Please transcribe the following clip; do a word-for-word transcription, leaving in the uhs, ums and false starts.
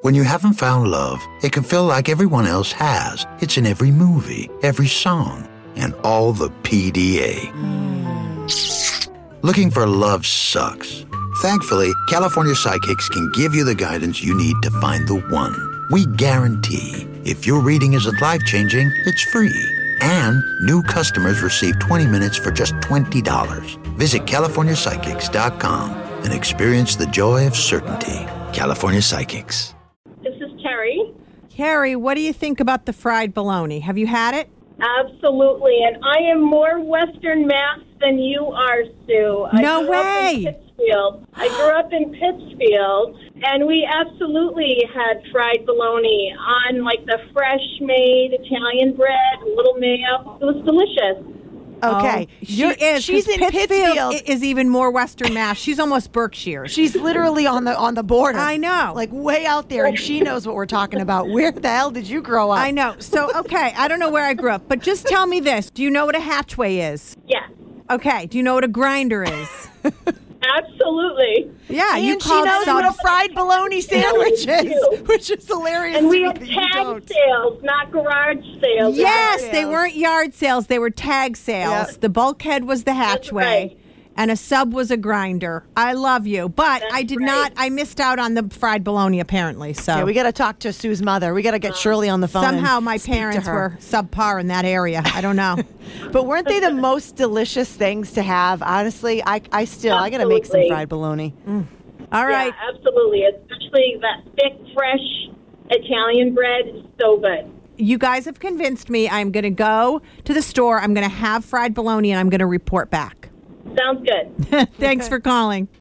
When you haven't found love, it can feel like everyone else has. It's in every movie, every song, and all the P D A. Mm. Looking for love sucks. Thankfully, California Psychics can give you the guidance you need to find the one. We guarantee if your reading isn't life-changing, it's free. And new customers receive twenty minutes for just twenty dollars. Visit California Psychics dot com and experience the joy of certainty. California Psychics. This is Terry. Carrie, what do you think about the fried bologna? Have you had it? Absolutely, and I am more Western Mass than you are, Sue. No I grew way. Up in Pittsfield. I grew up in Pittsfield, and we absolutely had fried bologna on like the fresh-made Italian bread, a little mayo. It was delicious. Okay. Oh, she is. She's in Pittsfield. Pittsfield. Is even more Western Mass. She's almost Berkshire. She's literally on the on the border. I know. Like way out there, and she knows what we're talking about. Where the hell did you grow up? I know. So, okay, I don't know where I grew up, but just tell me this. Do you know what a hatchway is? Yes, Okay. Do you know what a grinder is? absolutely. Yeah, and you she called knows some- what a fried bologna sandwich Yeah, we is, do. which is hilarious. And to we me had that you tag don't. sales, not garage sales. Yes, Yard they sales. weren't yard sales. They were tag sales. Yeah. The bulkhead was the hatchway. right. And a sub was a grinder. I love you. But That's I did right. not, I missed out on the fried bologna apparently. So Yeah, we got to talk to Sue's mother. We got to get Shirley on the phone. and somehow my speak to parents her. were subpar in that area. I don't know. But weren't they the most delicious things to have? Honestly, I, I still, I got to make some Absolutely. fried bologna. All right. Yeah, absolutely. Especially that thick, fresh Italian bread is so good. You guys have convinced me. I'm going to go to the store. I'm going to have fried bologna and I'm going to report back. Sounds good. Thanks for calling.